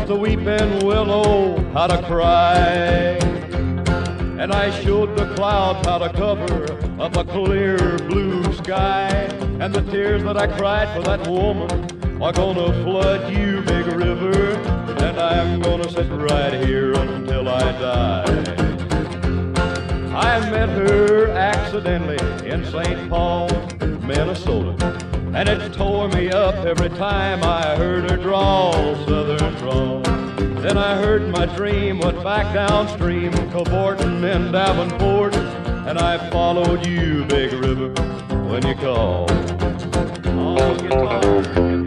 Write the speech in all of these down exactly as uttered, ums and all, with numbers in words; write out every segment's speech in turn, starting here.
the weeping willow how to cry, and I showed the clouds how to cover up a clear blue sky. And the tears that I cried for that woman are gonna flood you, big river, and I'm gonna sit right here until I die. I met her accidentally in Saint Paul, Minnesota, and it tore me up every time I heard her drawl, southern drawl. Then I heard my dream went back downstream, cavorting in Davenport, and I followed you, big river, when you called. Oh, guitar, get going.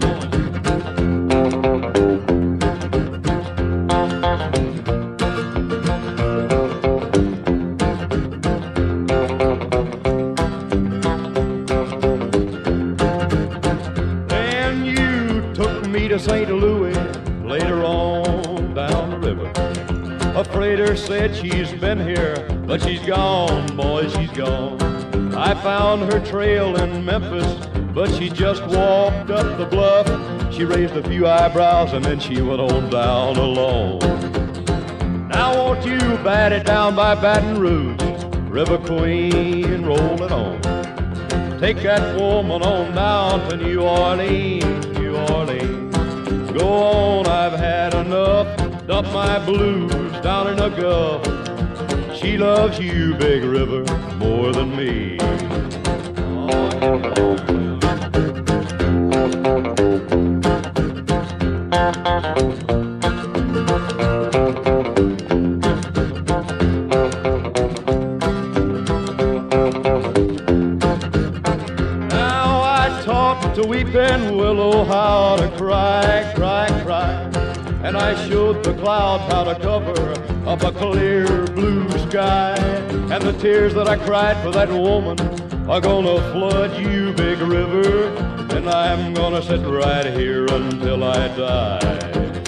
To Saint Louis, later on down the river. A freighter said she's been here, but she's gone, boy, she's gone. I found her trail in Memphis, but she just walked up the bluff. She raised a few eyebrows and then she went on down alone. Now won't you bat it down by Baton Rouge, River Queen, roll it on. Take that woman on down to New Orleans, New Orleans. Go on, I've had enough. Dump my blues down in the Gulf. She loves you, big river, more than me. Now I talk to weeping willow how to cry, cry, cry, and I showed the clouds how to cover up a clear blue sky. And the tears that I cried for that woman are gonna flood you, big river, and I'm gonna sit right here until I die.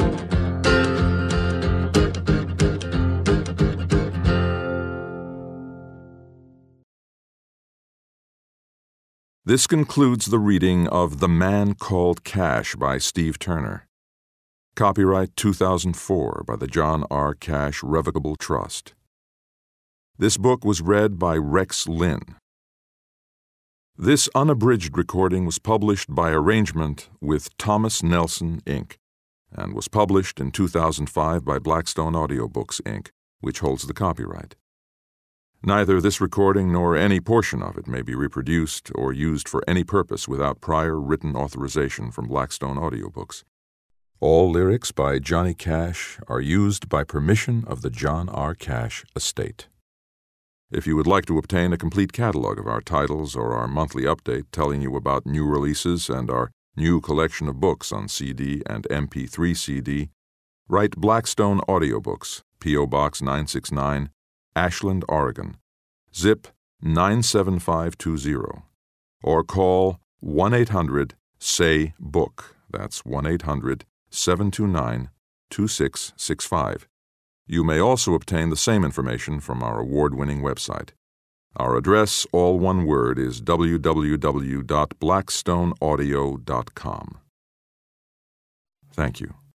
This concludes the reading of The Man Called Cash by Steve Turner. Copyright two thousand four by the John R. Cash Revocable Trust. This book was read by Rex Lynn. This unabridged recording was published by arrangement with Thomas Nelson, Incorporated, and was published in two thousand five by Blackstone Audiobooks, Incorporated, which holds the copyright. Neither this recording nor any portion of it may be reproduced or used for any purpose without prior written authorization from Blackstone Audiobooks. All lyrics by Johnny Cash are used by permission of the John R. Cash estate. If you would like to obtain a complete catalog of our titles or our monthly update telling you about new releases and our new collection of books on C D and M P three C D, write Blackstone Audiobooks, P O Box nine six nine, Ashland, Oregon, zip nine seven five two zero, or call one eight hundred S A Y BOOK, that's one eight hundred seven two nine two six six five. You may also obtain the same information from our award-winning website. Our address, all one word, is w w w dot blackstone audio dot com. Thank you.